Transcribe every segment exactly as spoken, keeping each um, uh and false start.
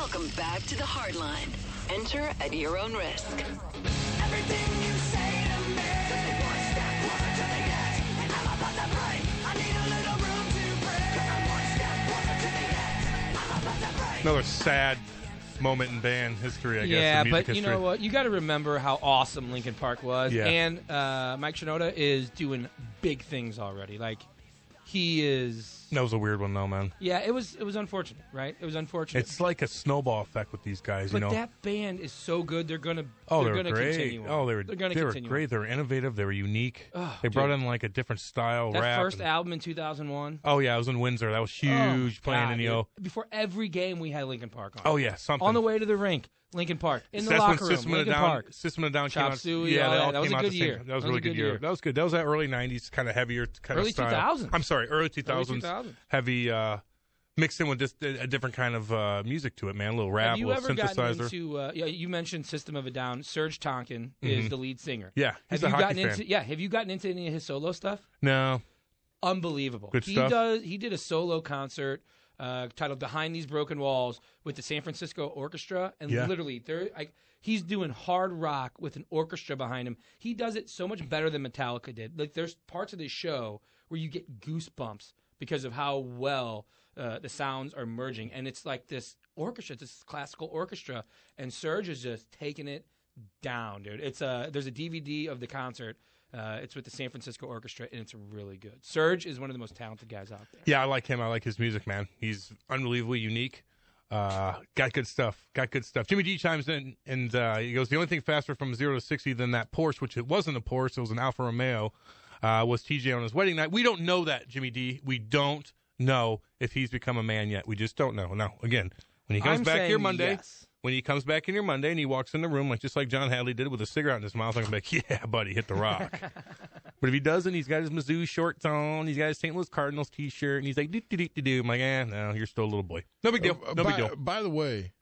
Welcome back to the Hardline. Enter at your own risk. Everything you say to me, just take one step closer to the edge, and I'm about to break. I need a little room to breathe. I'm one step closer to the edge. I'm about to break. Another sad moment in band history, I guess. Yeah, in music but you history. know what? You got to remember how awesome Linkin Park was, Yeah. and uh, Mike Shinoda is doing big things already. Like he is. That was a weird one, though, man. Yeah, it was. It was unfortunate, right? It was unfortunate. It's like a snowball effect with these guys, but you know. that band is so good. They're gonna. Oh, they're they were gonna great. Continue on. Oh, they were. They're gonna they were continue great. on. They were innovative. They were unique. Oh, they brought dude. in like a different style That rap. first and- album in two thousand one. Oh yeah, I was in Windsor. That was huge, Oh, playing God, in the dude. O. Before every game, we had Linkin Park on. Oh yeah, something On the way to the rink, Linkin Park. In the That's locker when room, System of a Linkin Down, Park. System of a Down came Chop out. Suey, yeah, all they that. all That was came a out good the same- year. That was a really good year. That was good. That was that early nineties kind of heavier kind Early of style. two thousands. I'm sorry, early two thousands. two thousands. Heavy, uh, mixed in with just a, a different kind of uh, music to it, man. A little rap, Have a you little ever gotten synthesizer. into? Uh, yeah, you mentioned System of a Down. Serge Tonkin is the lead singer. Yeah, he's have a you hockey gotten fan. into? Yeah, have you gotten into any of his solo stuff? No. Unbelievable. Good he stuff. does. He did a solo concert uh, titled "Behind These Broken Walls" with the San Francisco Orchestra, and Yeah. literally, there, like, he's doing hard rock with an orchestra behind him. He does it so much better than Metallica did. Like, there's parts of this show where you get goosebumps because of how well uh, the sounds are merging, and it's like this orchestra, it's this classical orchestra, and Serge is just taking it down, dude. It's a there's a D V D of the concert. Uh, it's with the San Francisco Orchestra, and it's really good. Serge is one of the most talented guys out there. Yeah, I like him. I like his music, man. He's unbelievably unique. Uh, got good stuff. Got good stuff. Jimmy D chimes in, and uh, he goes, the only thing faster from zero to sixty than that Porsche, which it wasn't a Porsche, it was an Alfa Romeo, uh, was T J on his wedding night. We don't know that, Jimmy D. We don't know if he's become a man yet. We just don't know. Now, again, when he comes I'm back saying here Monday, yes. when he comes back in here Monday and he walks in the room, like just like John Hadley did with a cigarette in his mouth, I'm like, yeah, buddy, hit the rock. But if he doesn't, he's got his Mizzou shorts on, he's got his Saint Louis Cardinals T-shirt, and he's like, do-do-do-do-do. I'm like, eh, no, you're still a little boy. No big deal. Uh, No by, big deal. By the way,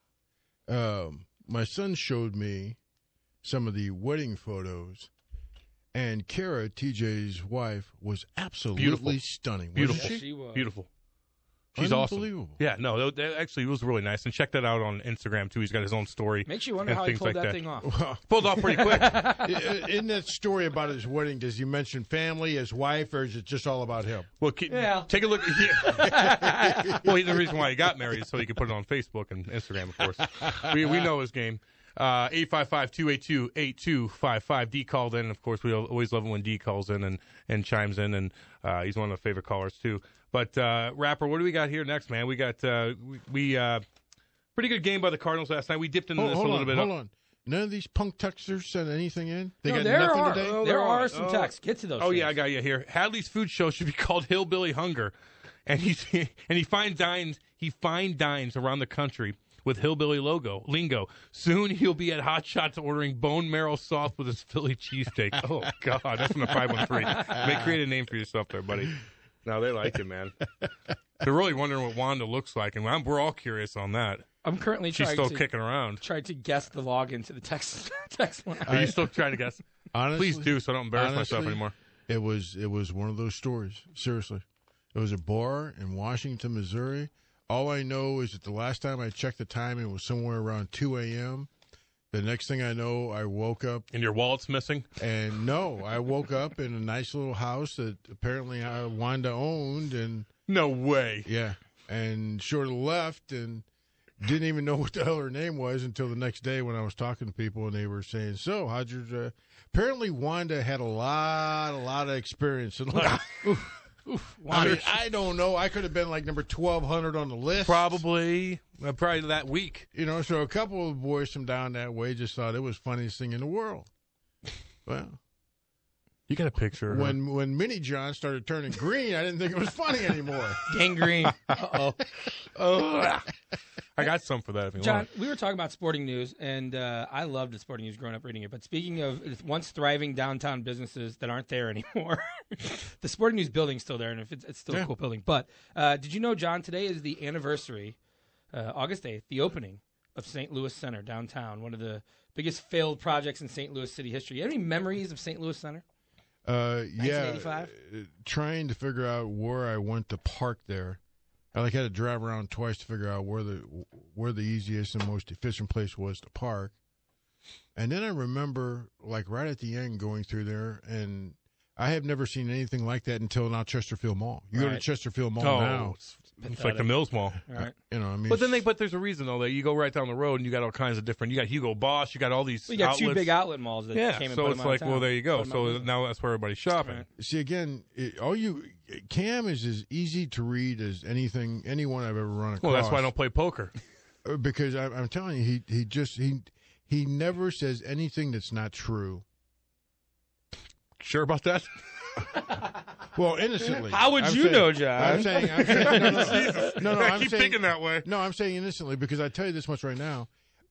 um, my son showed me some of the wedding photos, and Kara, T J's wife, was absolutely Beautiful. stunning. Beautiful. Wasn't she? She was. Beautiful. She's awesome. Unbelievable. Yeah, no, that, that actually was really nice. And check that out on Instagram, too. He's got his own story. Makes you wonder and how he things pulled like that, that. thing off. Well, Pulled off pretty quick. i- in that story about his wedding, does he mention family, his wife, or is it just all about him? Well, keep, Yeah. take a look. Yeah. Well, the reason why he got married is so he could put it on Facebook and Instagram, of course. We we know his game. Uh, eight five five, two eight two, eight two five five. D called in. Of course, we always love it when D calls in and, and chimes in, and uh, he's one of our favorite callers, too. But, uh, Rapper, what do we got here next, man? We got uh, we, we uh, pretty good game by the Cardinals last night. We dipped into Hold, this hold a on, little bit. hold on. None of these punk texters sent anything in? They No, got there nothing are today? there, there are are. some Oh. texts. Get to those. Oh things. yeah, I got you here. Hadley's food show should be called Hillbilly Hunger, and he and he fine dines he fine dines around the country with hillbilly logo lingo. Soon he'll be at Hot Shots ordering bone marrow sauce with his Philly cheesesteak. Oh God, that's from the five one three. They create a name for yourself there, buddy. No, they like it, man. They're really wondering what Wanda looks like, and I'm, we're all curious on that. I'm currently She's trying still to kicking around. try to guess the login to the text text line. Are you still trying to guess? Honestly, Please do, so I don't embarrass myself honestly, anymore. It was it was one of those stories. Seriously, it was a bar in Washington, Missouri. All I know is that the last time I checked the time, it was somewhere around two a.m. The next thing I know, I woke up, And your wallet's missing? and no, I woke up in a nice little house that apparently uh, Wanda owned, and No way. yeah, and sort of left and didn't even know what the hell her name was until the next day when I was talking to people, and they were saying, "So, how'd your?" Uh... Apparently, Wanda had a lot, a lot of experience in life. I mean, I don't know. I could have been like number twelve hundred on the list. Probably, uh, probably that week. You know, so a couple of boys from down that way just thought it was the funniest thing in the world. Well, You got a picture. of her. when when Minnie John started turning green, I didn't think it was funny anymore. Gangrene. Uh-oh. Oh, I got some for that if you John, want. we were talking about sporting news, and uh, I loved the sporting news growing up reading it. But speaking of once thriving downtown businesses that aren't there anymore, the sporting news building's still there, and if it's, it's still Yeah. a cool building. But uh, did you know, John, today is the anniversary, uh, August eighth, the opening of Saint Louis Center downtown, one of the biggest failed projects in Saint Louis city history. You have any memories of Saint Louis Center? Uh, yeah, nineteen eighty-five? uh, trying to figure out where I went to park there I like had to drive around twice to figure out where the where the easiest and most efficient place was to park. And then I remember, like right at the end, going through there, and I have never seen anything like that until now. Chesterfield Mall. You go to Right. Chesterfield Mall Oh, now. it's, it's like the Mills Mall. All right. You know, I mean, But then they, but there's a reason though that you go right down the road and you got all kinds of different. You got Hugo Boss, you got all these. We got two outlets. big outlet malls that Yeah, came and so put it's them out like, of well, town. there you go. Put 'em So out of now that's where everybody's shopping. Right. see again, it, all you Cam is as easy to read as anything anyone I've ever run across. Well, that's why I don't play poker. Uh, because I, I'm telling you, he he just he he never says anything that's not true. Sure about that? Well, innocently. How would I'm you saying- know, John? I'm saying, I'm saying, no, no, no, no, no, I I'm keep saying, thinking that way. no, I'm saying innocently because I tell you this much right now,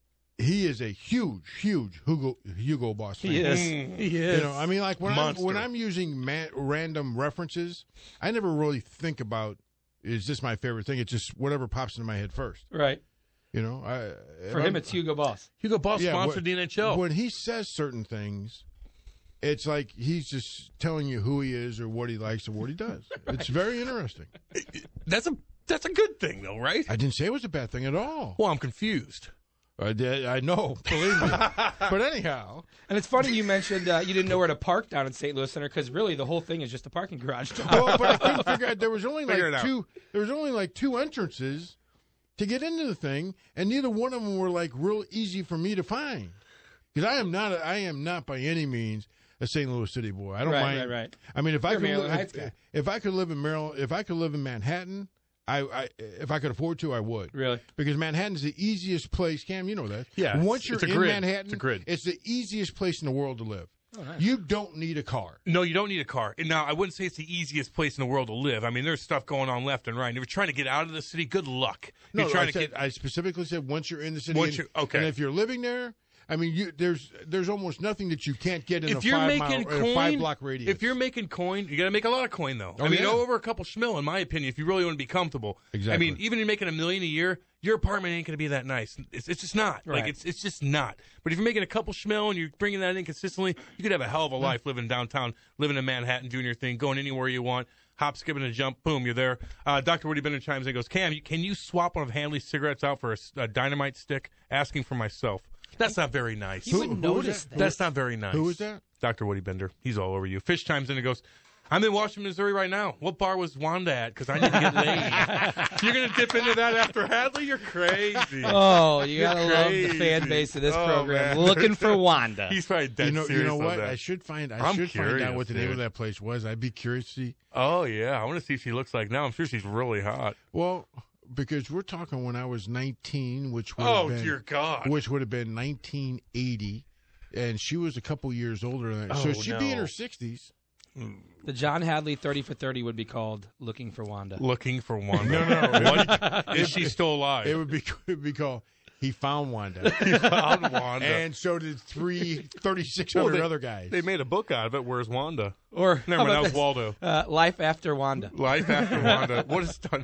he is a huge, huge Hugo Hugo Boss fan. He is. Mm. He is. You know, I mean, like when I'm, Monster. when I'm using ma- random references, I never really think about is this my favorite thing. It's just whatever pops into my head first. right. You know, I For him, it's Hugo Boss. Hugo Boss Yeah, sponsored what- the N H L. when he says certain things, it's like he's just telling you who he is or what he likes or what he does. It's very interesting. That's a that's a good thing though, right? I didn't say it was a bad thing at all. Well, I'm confused. I did. I know. Believe me. But anyhow, And it's funny you mentioned uh, you didn't know where to park down in Saint Louis Center because really the whole thing is just a parking garage. well, but I couldn't figure out. There was only Figure it like out. two. There was only like two entrances to get into the thing, and neither one of them were like real easy for me to find. Because I am not. A, I am not by any means a Saint Louis City boy. I don't Right, mind. right, right. I mean, if I You're a could, Maryland li- Heights if, guy. if I could live in Maryland, if I could live in Manhattan, I, I if I could afford to, I would. Really? Because Manhattan's the easiest place. Cam, you know that. Yeah, it's- Once you're it's a in grid. Manhattan, It's a grid. it's the easiest place in the world to live. Oh, nice. You don't need a car. No, you don't need a car. And now, I wouldn't say it's the easiest place in the world to live. I mean, there's stuff going on left and right. And if you're trying to get out of the city, good luck. No, you're trying I, to said, get. I specifically said once you're in the city. Once and, you're- okay. And if you're living there, I mean, you, there's there's almost nothing that you can't get in If a you're five making mile, or coin, a five block radius. if you're making coin, you got to make a lot of coin though. Oh, I mean, yeah. over a couple schmil, in my opinion, if you really want to be comfortable. Exactly. I mean, even if you're making a million a year, your apartment ain't going to be that nice. It's, it's just not. Right. Like it's it's just not. But if you're making a couple schmil and you're bringing that in consistently, you could have a hell of a life living downtown, living in Manhattan, doing your thing, going anywhere you want. Hop, skip, and a jump. Boom, you're there. Uh, Doctor Woody Bender chimes in and goes, Cam, you- can you swap one of Hanley's cigarettes out for a, s- a dynamite stick? Asking for myself. That's not very nice. You wouldn't who was notice that? that. That's not very nice. Who was that? Doctor Woody Bender. He's all over you. Fish chimes in and goes, I'm in Washington, Missouri right now. What bar was Wanda at? Because I need to get laid. You're going to dip into that after Hadley? You're crazy. Oh, you gotta You're love the fan crazy. base of this Oh, program. man. Looking for Wanda. He's probably dead you know, serious you know on what? that. I should find. I I'm should find out curious, what the name of dude. that place was. I'd be curious to see. Oh, yeah. I want to see if she looks like now. I'm sure she's really hot. Well, because we're talking when I was nineteen, which would Oh, have been, dear God. which would have been nineteen eighty, and she was a couple years older than that. so Oh, she'd be in no. her sixties. The John Hadley thirty for thirty would be called Looking for Wanda. Looking for Wanda. No, no. What? Is she still alive? It would be, it would be called He Found Wanda. found Wanda. And so did three thirty-six Well, hundred they- other guys. They made a book out of it. Where's Wanda? Or Never how mind. That about was this? Waldo. Uh, Life After Wanda. Life after Wanda. What has done?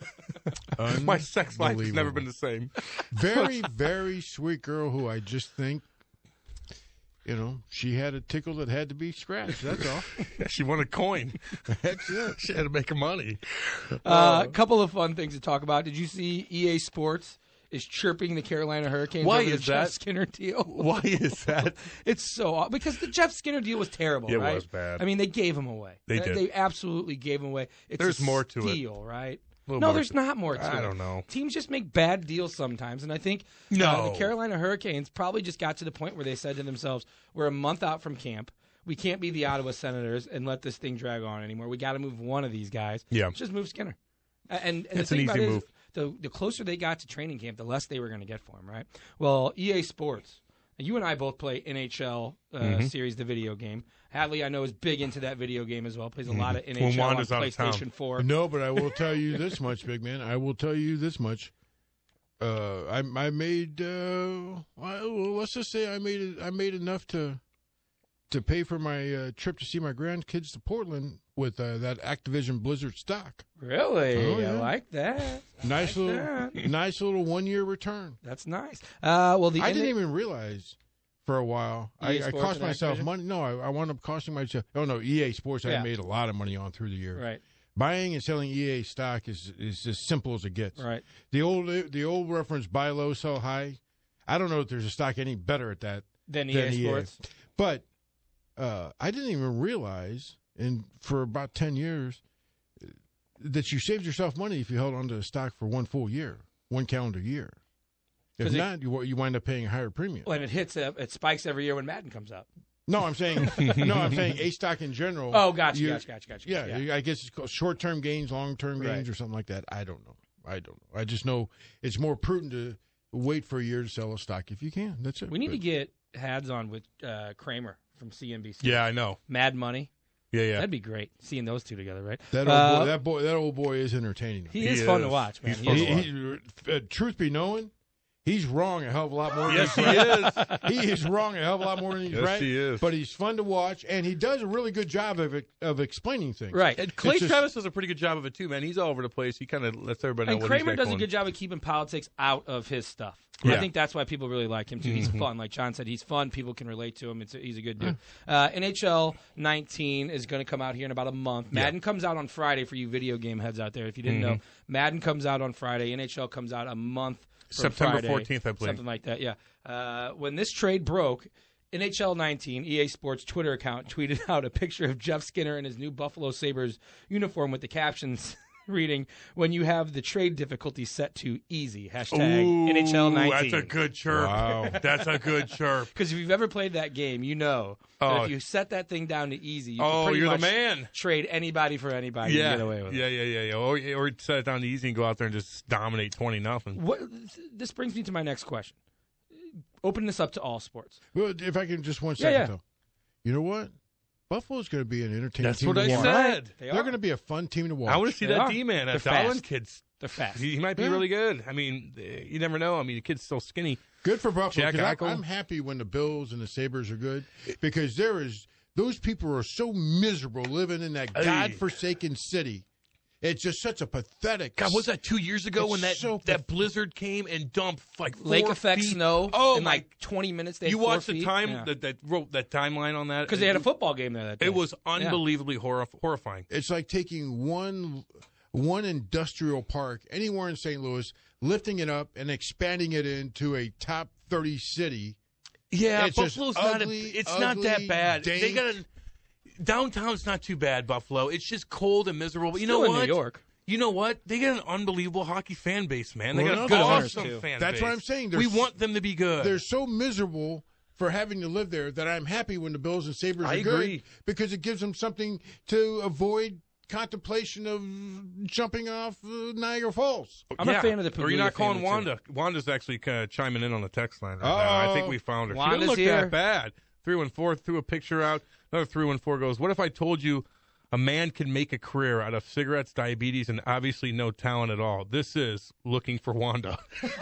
My sex life has never Unbelievable. been the same. Very, very sweet girl who I just think, you know, she had a tickle that had to be scratched. That's all. She won a coin. That's it. She had to make her money. A uh, couple of fun things to talk about. Did you see E A Sports is chirping the Carolina Hurricanes Why over is the Jeff that? Skinner deal? Why is that? It's so aw- because the Jeff Skinner deal was terrible. It right? was bad. I mean, they gave him away. They did. They absolutely gave him away. It's There's a more to it. steal, right? Little No, more there's to- not more to it. I don't know. Teams just make bad deals sometimes, and I think uh, No. the Carolina Hurricanes probably just got to the point where they said to themselves, "We're a month out from camp. We can't be the Ottawa Senators and let this thing drag on anymore. We got to move one of these guys. Yeah. Let's just move Skinner." A- And, and It's the an thing about easy it is, move. the the closer they got to training camp, the less they were going to get for him, right? Well, E A Sports. You and I both play N H L uh, Mm-hmm. series, the video game. Hadley, I know, is big into that video game as well. Plays a lot of N H L When on Wanda's out of town. PlayStation four. No, but I will tell you this much, big man. I will tell you this much. Uh, I I made uh, well, let's just say I made it. I made enough to to pay for my uh, trip to see my grandkids to Portland with uh, that Activision Blizzard stock. Really? Oh, I yeah. like that. Nice like little, that. nice little one year return. That's nice. Uh, well, the I N- didn't even realize for a while. I, E A I Sports cost and myself Activision? money. No, I, I wound up costing myself. Oh no, E A Sports. Yeah. I made a lot of money on through the years. Right. Buying and selling E A stock is is as simple as it gets. Right. The old the old reference buy low, sell high. I don't know if there's a stock any better at that Then E than A Sports. But uh, I didn't even realize, and for about ten years, that you saved yourself money if you held onto a stock for one full year, one calendar year. If 'Cause it- not, you you wind up paying a higher premium. When it hits, uh, it spikes every year when Madden comes out. No, I'm saying no, I'm saying a stock in general. Oh, gotcha, you- gotcha, gotcha, gotcha. Yeah, yeah. I guess it's called short-term gains, long-term gains, Right. or something like that. I don't know. I don't know. I just know it's more prudent to wait for a year to sell a stock if you can. That's it. We need But- to get Hads on with uh, Kramer from C N B C. Yeah, I know. Mad Money. Yeah, yeah. That'd be great seeing those two together, right? that old Uh, boy. That boy. That old boy is entertaining. He, He is fun to is. watch, man. He's He fun is to He- watch. he- uh, truth be known, he's wrong a hell of a lot more. Than Yes, he's he right. is. He is wrong a hell of a lot more than he's Yes, right. he is. But he's fun to watch, and he does a really good job of it, of explaining things. Right. And Clay It's just- Travis does a pretty good job of it too, man. He's all over the place. He kind of lets everybody know And what Kramer he's got does a going. good job of keeping politics out of his stuff. I Yeah. think that's why people really like him too. He's fun, like John said. He's fun. People can relate to him. It's a, he's a good dude. Uh, N H L nineteen is going to come out here in about a month. Madden comes out on Friday for you video game heads out there. If you didn't know, Madden comes out on Friday. N H L comes out a month. From September Friday, fourteenth, I believe. something like that. Yeah. Uh, when this trade broke, N H L nineteen, E A Sports Twitter account tweeted out a picture of Jeff Skinner in his new Buffalo Sabres uniform with the captions reading, "When you have the trade difficulty set to easy." Hashtag Ooh, N H L nineteen. That's a good chirp. Wow. That's a good chirp. Because if you've ever played that game, you know that Oh. if you set that thing down to easy, you Oh, can pretty you're the much man. trade anybody for anybody Yeah. and get away with yeah, it. yeah, yeah, yeah. Or, or set it down to easy and go out there and just dominate twenty nothing. What, this brings me to my next question. Open this up to all sports. Well, if I can just one Yeah, second yeah. though, you know what? Buffalo's going to be an entertaining That's team what to I watch. said. They They're are. going to be a fun team to watch. I want to see They that are. D man. That They're Dolan fast. kid's. They're fast. He, he might be Yeah. really good. I mean, eh, you never know. I mean, the kid's still skinny. Good for Buffalo. Jack 'cause I- Eichel. I'm happy when the Bills and the Sabres are good because there is those people are so miserable living in that Hey. godforsaken city. It's just such a pathetic. God, was that two years ago It's when that so that blizzard came and dumped like four Lake effect feet? snow Oh in my! like twenty minutes. They you had four watched the feet. time Yeah. that that wrote that timeline on that Because they had a football game there that day. It was unbelievably horrif- horrifying. It's like taking one one industrial park anywhere in Saint Louis, lifting it up and expanding it into a top thirty city. Yeah, It's just Buffalo's not. A, ugly, it's not that ugly, bad. They dank. got a, downtown's not too bad. Buffalo. It's just cold and miserable. But you know Still in what? New York. You know what? They got an unbelievable hockey fan base, man. They Well, got no, an good owners, awesome too. fan That's base. what I'm saying. We There's- want them to be good. They're so miserable for having to live there that I'm happy when the Bills and Sabres I are good agree. because it gives them something to avoid contemplation of jumping off uh, Niagara Falls. I'm a fan of the Or you're not Paglia calling family, too. Wanda. Wanda's actually kind of chiming in on the text line right now. I think Uh-oh. we found her. she Wanda's didn't look here. that bad. three one four threw a picture out. Another three one four goes, what if I told you a man can make a career out of cigarettes, diabetes, and obviously no talent at all? This is looking for Wanda.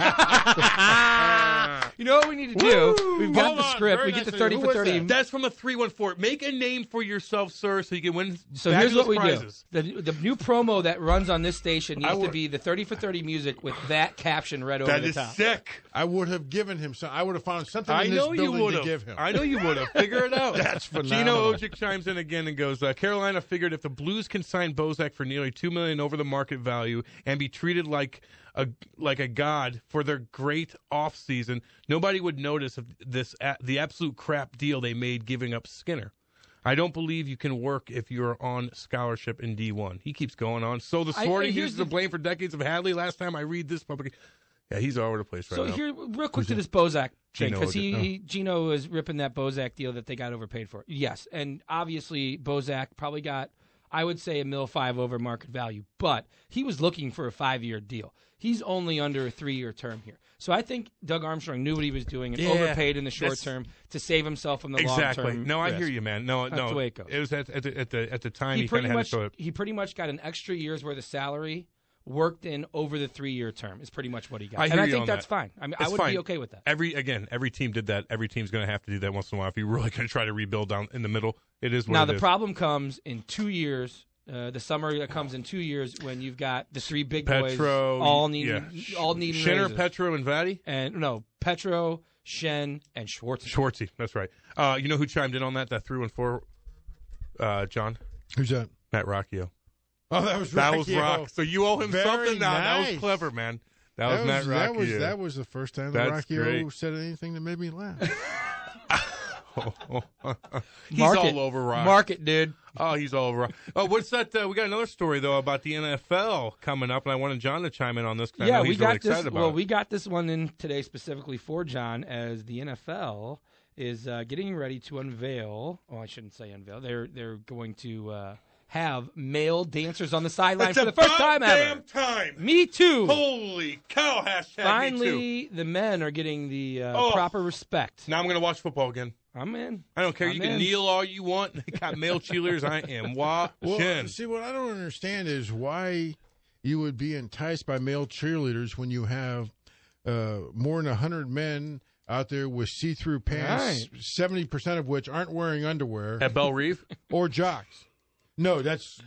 You know what we need to do? Woo! We've got Hold the on, script. very We get nice. the thirty Who for was thirty. that? That's from a three one four. Make a name for yourself, sir, so you can win So here's what we fabulous do. prizes. The, the new promo that runs on this station needs I to would- be the thirty for thirty music with that caption read over That the is top. sick. I would have given him some. I would have found something I in know this you building would to have. give him. I know you would have. Figure it out. That's Gino phenomenal. Ojic chimes in again and goes, uh, Carolina figured if the Blues can sign Bozak for nearly two million dollars over the market value and be treated like a like a god for their great offseason, nobody would notice if this uh, the absolute crap deal they made giving up Skinner. I don't believe you can work if you're on scholarship in D one. He keeps going on. So the I- sorting I- here's uses the the- blame for decades of Hadley. Last time I read this public, yeah, he's all over the place right So now. here, real quick to this Bozak thing, Gino because he, did- oh. he Gino was ripping that Bozak deal that they got overpaid for. Yes, and obviously Bozak probably got, I would say, a mil five over market value, but he was looking for a five year deal. He's only under a three year term here. So I think Doug Armstrong knew what he was doing and Yeah, overpaid in the short that's- term to save himself from the long Exactly. term. No, I risk. hear you, man. No, That's no. the way it goes. It was at, at, the, at the at the time He he, kind pretty of had much to show it. he pretty much got an extra year's worth of salary worked in over the three year term is pretty much what he got. I and hear I you think on that's that. fine. I mean, I It's would fine. be okay with that. Every again, every team did that. Every team's going to have to do that once in a while if you're really going to try to rebuild down in the middle. It is what Now it the is. problem comes in two years. Uh, the summer that comes in two years when you've got the three big boys Petro, all needing yeah. all needing Schenner, raises. Petro, and Vadi. and no Petro, Shen, and Schwartz. Schwartzy, that's right. Uh, you know who chimed in on that? That three one four, uh, John Who's that? Matt Rocchio. Oh, that was That Rocky. was Rock. Oh. So you owe him Very something now. That was nice. clever, man. That, That was, was, Matt that Rocky. was yeah. that was the first time that That's Rocky great. O said anything that made me laugh. He's Mark all it. over Rock. Mark it, dude. Oh, he's all over Rock. Oh, what's that? Uh, we got another story, though, about the N F L coming up, and I wanted John to chime in on this because I Yeah, know we he's got really this. excited about Well, it. we got this one in today specifically for John, as the N F L is uh, getting ready to unveil. Oh, I shouldn't say unveil. They're they're going to uh, have male dancers on the sideline It's for the first time about ever. damn time. Me too. Holy cow! Hashtag me too. Finally, the men are getting the uh, Oh. proper respect. Now I'm going to watch football again. I'm in. I don't care. I'm you can in. kneel all you want. They got male cheerleaders. I am watching. Well, see, what I don't understand is why you would be enticed by male cheerleaders when you have uh, more than one hundred men out there with see-through pants, Right. seventy percent of which aren't wearing underwear At Belle Reve? or jocks. No, that's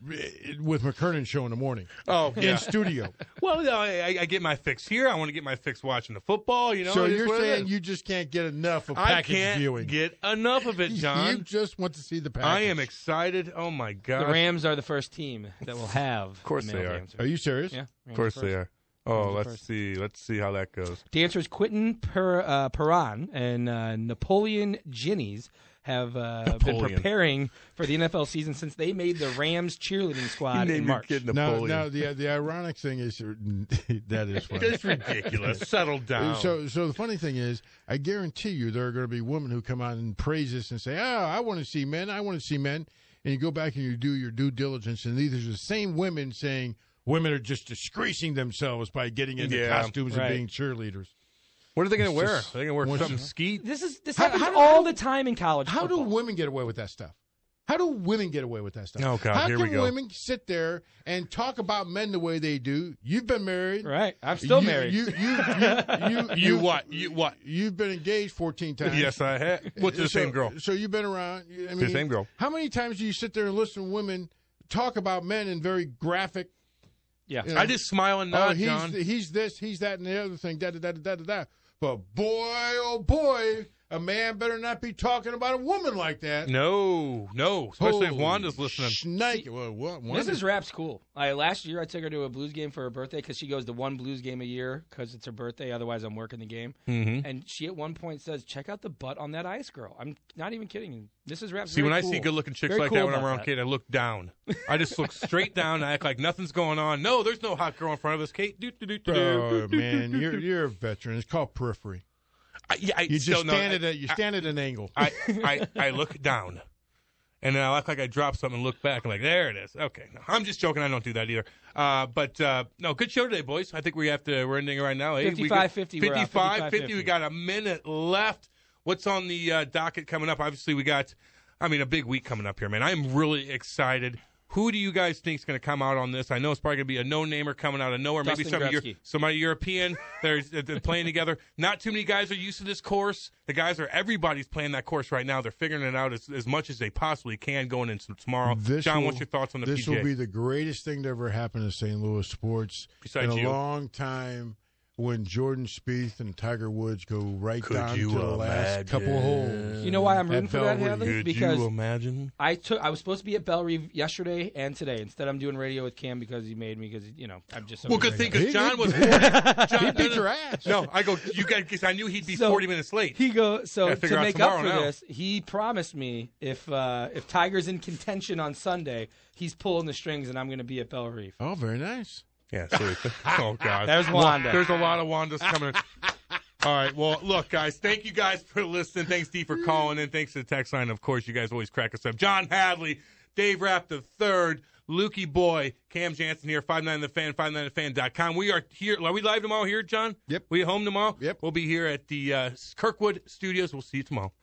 with McKernan show in the morning. Oh, yeah. In studio. Well, no, I, I get my fix here. I want to get my fix watching the football. You know. so it is you're what it saying is. you just can't get enough of I package can't viewing. get enough of it, You John. just want to see the package. I am excited. Oh my god! The Rams are the first team that will have. Of course male they are. dancers. Are you serious? Yeah, Of Rams course first. they are. Oh, Rams are let's first. see. Let's see how that goes. Dancers Quentin per, uh, Perron and uh, Napoleon Ginnies have uh, been Napoleon. preparing for the N F L season since they made the Rams cheerleading squad in March. kid Now, Napoleon. now the the ironic thing is that is funny. It's ridiculous. Settle down. So, so the funny thing is, I guarantee you there are going to be women who come out and praise this and say, "Oh, I want to see men. I want to see men." And you go back and you do your due diligence, and these are the same women saying women are just disgracing themselves by getting into Yeah, costumes right. and being cheerleaders. what are they going to It's wear? Are just- they going to wear what's- something skeet? This is this How- happens how do- all how- the time in college. How do football. women get away with that stuff? How do women get away with that stuff? Oh, God, How here can we go. women sit there and talk about men the way they do? You've been married, Right, I'm still You- married. You, you, you, you, You what? You what? You've been engaged fourteen times. Yes, I have. What's the so, same girl? So you've been around. I mean, same girl. How many times do you sit there and listen to women talk about men in very graphic? yeah, you know, I just smile and oh, nod, he's John. he's this, he's that, and the other thing. Da da da da da da. But boy, oh boy, a man better not be talking about a woman like that. No, no. Especially if Holy Wanda's listening. Snake. Well, what? Wanda? Missus Rapp's cool. I, last year, I took her to a Blues game for her birthday because she goes to one Blues game a year because it's her birthday. Otherwise, I'm working the game. Mm-hmm. And she at one point says, "Check out the butt on that ice girl." I'm not even kidding. Missus Rapp's See, very when I cool. see good-looking chicks Very like cool that when I'm about around that. Kate, I look down. I just look straight down and act like nothing's going on. No, there's no hot girl in front of us, Kate. Do, do, do, do, Oh do, man, do, you're do. you're a veteran. It's called periphery. I, yeah, I You still just know- stand I- at a you stand at an angle. I, I, I look down, and then I act like I dropped something and look back. I'm like, there it is. Okay, no, I'm just joking. I don't do that either. Uh, but uh, no, good show today, boys. I think we have to. We're ending it right now. Hey, we fifty-five got- fifty, we're out. fifty-five fifty. fifty-five We got a minute left. What's on the uh, docket coming up? Obviously, we got. I mean, a big week coming up here, man. I'm really excited. Who do you guys think is going to come out on this? I know it's probably going to be a no-namer coming out of nowhere. Maybe Dustin some Gretzky. somebody European. They're, they're playing together. Not too many guys are used to this course. The guys are everybody's playing that course right now. They're figuring it out as, as much as they possibly can going into tomorrow. This John, will- what's your thoughts on the This P G A? will be the greatest thing to ever happen to Saint Louis sports Besides in a you. long time. When Jordan Spieth and Tiger Woods go right Could down you to the last imagine? couple holes. You know why I'm rooting At for that, Bellerive. Heather? Could Because you imagine? I took I was supposed to be at Bellerive yesterday and today. Instead, I'm doing radio with Cam because he made me. Because you know I'm just so Well, good great. thing because He- John he- was forty. John, He no, beat no, your ass. No, I go. You guys, because I knew he'd be So, forty minutes late. He go so Gotta figure to out make up for tomorrow now. this. He promised me if uh, if Tiger's in contention on Sunday, he's pulling the strings and I'm going to be at Bellerive. Oh, very nice. Yeah, seriously. Oh God, There's Wanda. There's a lot of Wandas coming. All right. Well, look, guys. Thank you guys for listening. Thanks, Dee, for calling in. Thanks to the text line. Of course, you guys always crack us up. John Hadley, Dave Rapp the third, Lukey Boy, Cam Jansen here. five nine the fan, five nine the fan dot com. We are here. Are we live tomorrow here, John? Yep. We at home tomorrow? Yep. We'll be here at the uh, Kirkwood Studios. We'll see you tomorrow.